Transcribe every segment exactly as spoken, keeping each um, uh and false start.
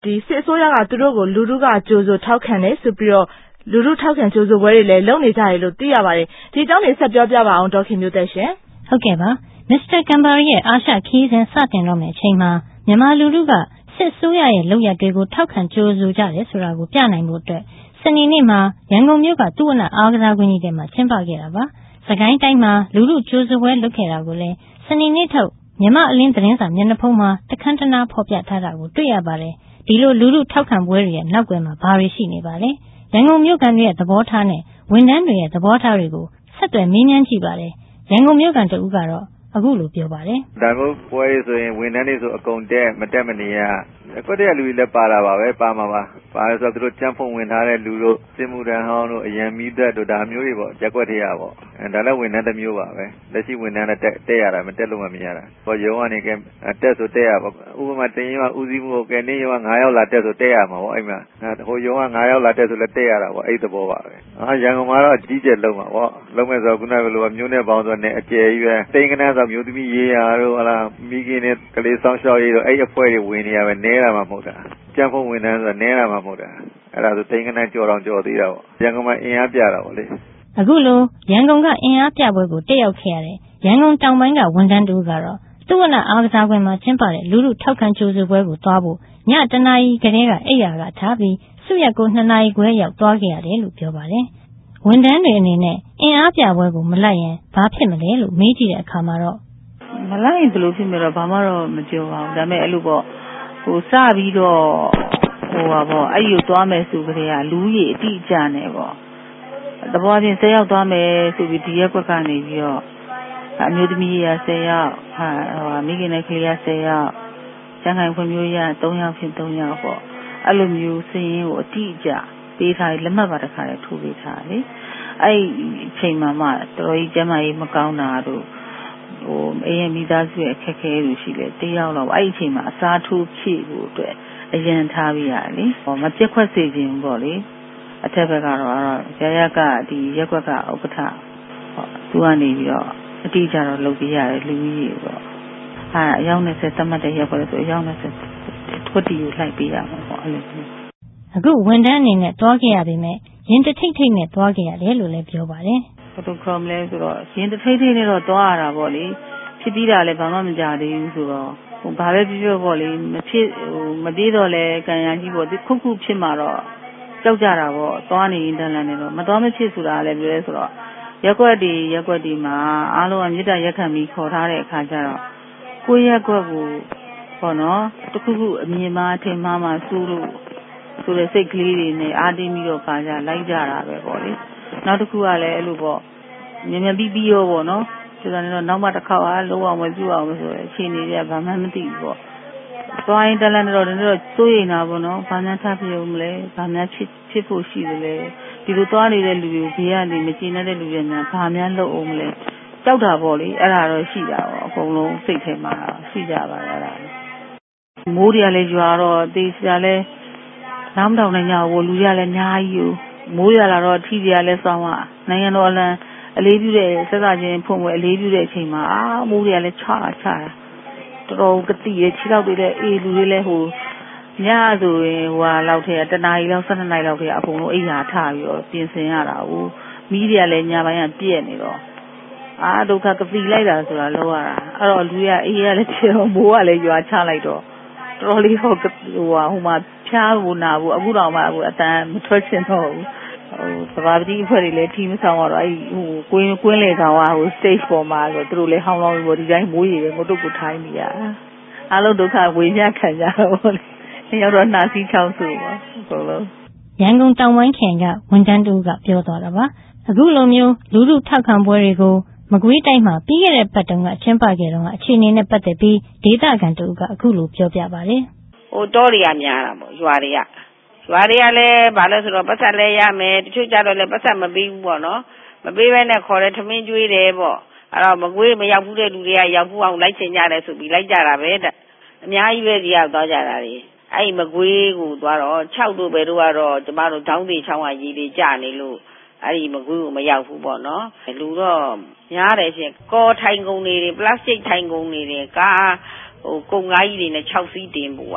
ဒီစစ်အစိုးရကသူတို့ကိုလူထုကကြိုးစိုးထောက်ခံတယ်ဆိုပြီးတော့လူထုထောက်ခံကြိုးစိုးပွဲတွေလည်းလုပ်နေကြတယ်လို့သိရပါတယ်ဒီအကြောင်းတွေဆက်ပြောပြပါအောင်ဒေါခင်မျိုးသက်ရှင်ဟုတ်ကဲ့ပါမစ္စတာကမ်ဘာရီရဲ့အာရှခီးစဉ်စတင်တော့မယ့်အချိန်မှာမြန်မာလူထုကစစ်အစိုးရရဲ့လုပ်ရက်တွေကိုထောက်ခံကြိုးစိုးကြတယ်ဆိုတာကိုပြနိုင်ဖို့အတွက်စနေနေ့မှာရန်ကုန်မြို့ကသူ့ဝနအားကစားကွင်းကြီးထဲမှာကျင်းပခဲ့တာပါစကိုင်းတိုင်းမှာလူထုကြိုးစိုးပွဲလုပ်ခဲ့တာကိုလည်းစနေနေ့ထုတ်မြန်မာအလင်းသတင်းစာမျက်နှာဖုံးမှာတခမ်းတနာဖော်ပြထားတာကိုတွေ့ရပါတယ်ဒီလိုလူထုထောက်ခံပွဲတွေရဲ့နောက်ွယ်မှာဘာတွေရှိနေပါလဲရန်ကုန်မြို့ကန်တွေရဲ့သဘောထားနဲ့ဝန်ထမ်းတွေရဲ့သဘောထားတွေကိုဆက်သွယ်မေးမြန်းကြည့်ပါတယ်ရန်ကုန်မြို့ကန်တဦးကတော့အခုလိုပြောပါတယ်ဒါမျိုးပွဲဆိုရင်ဝန်ထမ်းတွေဆိုအကုန်တက်မတက်မနေရအခုတည်းကလူတွေလည်းပါတာပါပဲပါမှာပါပါဆိုတော့သူတို့ကြမ်းဖုံဝင်ထားတဲ့လူတို့စစ်မှုထမ်းဟောင်းတို့အရန်မီးသက်တို့ဒါမျိုးတွေပေါ့ရက်ွက်ထရပေါ့အဲဒါလည်းဝန်ထမ်းတစ်မျိုးပါပဲလက်ရှိဝန်ထမ်းလည်းတက်တက်ရတာမတက်လို့မှမရတာဟောရုံးကနေကတက်ဆိုတက်ရပေါ့ဥပမာတင်ရင်ကဦးစီးမှုကနေ့ရုံးက9ယောက်လာတက်ဆိုတက်ရမှာပေါ့အဲ့မှာဟိုရုံးက9ယောက်လာတက်ဆိုလည်းတက်ရတာပေါ့အဲ့သဘောပါပဲအာရန်ကုန်မှာတော့ကြီးကျယ်လုံးပါပေါ့လုံးမဲ့ဆိုခုနကလိုမျိုးနဲ့ပေါင်းဆိုနဲ့အကျယ်ကြီးပဲတိန်ကနန်းဆိုမျိုးသမီးရေးရတို့ဟလားမိခင်နဲ့ကလေးဆောင်ရှောက်ရေးတို့အဲ့အဖွဲ့တွေဝင်နေရပဲနဲတာမှမဟုတ်တာကျန်းဖုံးဝန်ထမ်းဆိုနဲတာမှမဟုတ်တာအဲ့ဒါဆိုတိန်ကနန်းကြော်တော်ကြော်သေးတာပေါ့ရန်ကုန်မှာအင်အားပြတာပေါ့လေအခုလိုရန်ကုန်ကအင်အားပြပွဲကိုတက်ရောက်ခဲ့ရတဲ့ရန်ကုန်တောင်ပိုင်းကဝန်ထမ်းတို့ကတော့သူ့ဝနအားကစားကွင်းမှာကျင်းပတဲ့လူထုထောက်ခံကြိုးစိုးပွဲကိုသွားဖို့ညတနာရီကလေးကအိယာကထားပြီးစုရက်ကိုနှစ်နာရီခွဲရောက်သွားခဲ့ရတယ်လို့ပြောပါတယ်ဝန်ထမ်းတွေအနေနဲ့အင်အားပြပွဲကိုမလိုက်ရင်ဘာဖြစ်မလဲလို့မေးကြည့်တဲ့အခါမှာတော့မလိုက်ရင်ဘယ်လိုဖြစ်မလဲဘာမှတော့မပြောပါဘူးဒါပေမဲ့အဲ့လိုပေါ့ဟိုစပြီးတော့ဟိုပါပေါ့အဲ့ဒီကိုသွားမယ်ဆိုကြတဲ့ကလူကြီးအတိအကျနဲ့ပေါ့တဘောချင်း၁၀ယောက်သွားမယ်ဆိုပြီးဒီရက်ကွက်ကနေပြီးတော့အမျိုးသမီးရ၁၀ယောက်ဟာဟိုမိခင်နဲ့ကလေးရ၁၀ယောက်ကျန်းခိုင်ဖွံ့ဖြိုးရ၃ယောက်ဖြစ်၃ယောက်ပေါ့အဲ့လိုမျိုးစည်ရင်ကိုအတိအကျပေးထားပြီးလက်မှတ်ပါတစ်ခါလေးထိုးပေးထားလေအဲ့အချိန်မှမှတော်တော်ကြီးကျန်းမာရေးမကောင်းတာတို့ဟိုအေးရမိသားစုရဲ့အခက်အခဲတွေရှိတယ်တယောက်တော့အဲ့ဒီအချိန်မှာအစားထိုးဖြည့်ဖို့အတွက်အရန်ထားပြရတယ်လေဟောမပြက်ခွက်စေခြင်းပေါ့လေအထက်ဘက်ကတော့ရရကဒီရက်ကွက်ကဥက္ကဋ္ဌဟောသူကနေပြီးတော့အတိအကျတော့လုပ်ပြရတယ်လူကြီးပေါ့အဲအယောက်၂၀သတ်မှတ်တဲ့ရက်ကွက်ဆိုအယောက်၂၀ထွတ်တီကိုလိုက်ပေးရမှာပေါ့အဲ့လိုအခုဝန်ထမ်းအနေနဲ့တွားခဲ့ရပေမဲ့ရင်တထိတ်ထိတ်နဲ့တွားခဲ့ရတယ်လို့လည်းပြောပါတယ်ဘယ်လိုခေါ်မလဲဆိုတော့ရင်တထိတ်ထိတ်နဲ့တော့တွားရတာပေါ့လေဖြစ်ပြီးတာလည်းဘာမှမကြသေးဘူးဆိုတော့ဟိုဘာပဲပြောပြောပေါ့လေမဖြစ်ဟိုမပြေးတော့လဲကံရကြီးပေါ့ခုခုဖြစ်မှာတော့ကြောက်ကြတာပေါ့သွားနေရင်တန်းလန်းနေတော့မသွားမဖြစ်ဆိုတာလည်းပြောလဲဆိုတော့ရက်ွက်ဒီရက်ွက်ဒီမှာအားလုံးကမြစ်တာရက်ခံပြီးခေါ်ထားတဲ့အခါကျတော့ကိုရက်ွက်ကိုပေါ့နော်တခုခုအမြင်မှားထင်မှားမှာစူးလို့ဆိုတဲ့စိတ်ကလေးတွေနဲ့အားတင်းပြီးတော့ပါကြလိုက်ကြတာပဲပေါ့လေနောက်တစ်ခုကလည်းအဲ့လိုပေါ့မြင်မြင်ပြီးပြီးရောပေါ့နော်ဆိုတော့နောက်မှတစ်ခေါက်အားလုံးအောင်မပြုတ်အောင်ဆိုရအခြေအနေတွေကဘာမှမသိဘူးပေါ့သွားရင်တလန်တော့တော့စိုးရိမ်တာပေါ့နော်ဘာများထားပြုံးမလဲဘာများဖြစ်ဖြစ်ဖို့ရှိသလဲဒီလိုသွားနေတဲ့လူတွေကိုဘေးကနေမကျေနပ်တဲ့လူတွေများဘာများလုပ်အောင်မလဲကြောက်တာပေါ့လေအဲ့ဒါတော့ရှိတာပေါ့အကုန်လုံးစိတ်ထဲမှာရှိကြပါတယ်အဲ့ဒါမိုးတွေကလည်းရွာတော့တေးစရာလည်းလမ်းတောင်နဲ့ညဝလူရလည်းအများကြီးကိုမိုးရလာတော့ထီးတွေကလည်းစောင်းอ่ะနိုင်ငံတော်အလံအလေးပြုတဲ့ဆက်စားခြင်းဖွင့်ပွဲအလေးပြုတဲ့အချိန်မှာအာမိုးတွေကလည်းချတာချတာတော်တော်ကတိရဲ့ခြေထောက်တွေလည်းအေးလူတွေလည်းဟိုညဆိုရင်ဟိုဟာလောက်ထဲတနားရီလောက်၁၂နာရီလောက်ထဲအကုန်လုံးအိယာထပြီးတော့ပြင်ဆင်ရတာဟိုမီးတွေကလည်းညပိုင်းကပြည့်နေတော့အာဒုက္ခကတိလိုက်တာဆိုတာလောက်ရတာအဲ့တော့လူရအေးရလည်းဖြစ်တော့မိုးကလည်းရွာချလိုက်တော့တော်တော်လေးဟိုဟိုဟာဟိုမှာဖျားဖို့နာဖို့အခုတော့မှအခုအတန်မထွက်ချင်တော့ဘူးဟိုသဘာဝတိအဖွဲ့တွေလည်းထီးမဆောင်တော့အဲ့ဟိုကွင်းကွင်းလေကောင်ကဟို stage ပေါ်မှာဆိုသူတို့လည်းဟောင်းလောင်းပြီးဒီတိုင်းမိုးရေပဲငုတ်တုတ်ကိုထိုင်းနေရအားလုံးဒုက္ခဝေမျှခံကြတော့လေရောက်တော့နှာစီးချောင်းဆူပါအကုန်လုံးရန်ကုန်တောင်ပိုင်းခရိုင်ကဝန်ထမ်းတူကပြောသွားတာပါအခုလိုမျိုးလူထုထောက်ခံပွဲတွေကိုမကွေးတိုင်းမှာပြီးခဲ့တဲ့ပတ်တုန်းကကျင်းပခဲ့တော့အခြေအနေနဲ့ပတ်သက်ပြီးဒေသခံတူကအခုလိုပြောပြပါတယ်ဟိုတောတွေကများတာပေါ့ရွာတွေကရွာတွေကလည်းဘာလဲဆိုတော့ပတ်ဆက်လဲရမယ်တချို့ကြတော့လည်းပတ်ဆက်မပေးဘူးပေါ့နော်မပေးဘဲနဲ့ခေါ်တယ်ထမင်းကျွေးတယ်ပေါ့အဲ့တော့မကွေးမရောက်ဘူးတဲ့လူတွေကရောက်ဘူးအောင်လိုက်ချင်ကြတယ်ဆိုပြီးလိုက်ကြတာပဲအများကြီးပဲဒီကသွားကြတာတွေအဲ့မကွေးကိုသွားတော့၆တို့ပဲတို့ကတော့ကျမတို့ဒေါင်းသေးချောင်းကရေတွေကျနေလို့အဲ့ဒီမကွေးကိုမရောက်ဘူးပေါ့နော်လူတော့များတယ်ရှင်ကောထိုင်ကုန်တွေပလတ်စတစ်ထိုင်ကုန်တွေကားဟိုကုန်ကားကြီးတွေနဲ့၆စီးတင်ပို့ရတယ်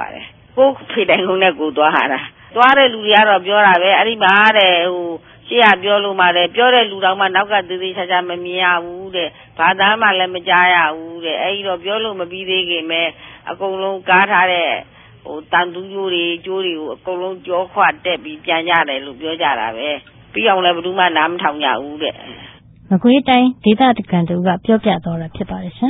ကိုဖေတိုင်ကုန်နဲ့ကိုသွားဟာတာသွားတဲ့လူတွေကတော့ပြောတာပဲအဲ့ဒီမှာတဲ့ဟိုရှေ့ကပြောလို့မှလည်းပြောတဲ့လူတော်မှနောက်ကသေးသေးချာချာမမြင်ရဘူးတဲ့ဘာသာမှလည်းမကြားရဘူးတဲ့အဲ့ဒီတော့ပြောလို့မပြီးသေးခင်ပဲအကုန်လုံးကားထားတဲ့ဟိုတန်တူးကျိုးတွေကျိုးတွေကိုအကုန်လုံးကြောခွတက်ပြီးပြန်ကြတယ်လို့ပြောကြတာပဲပြီးအောင်လည်းဘယ်သူမှနားမထောင်ကြဘူးတဲ့မကွေးတိုင်းဒေသတက္ကသိုလ်ကပြောပြတော့တာဖြစ်ပါတယ်ရှင်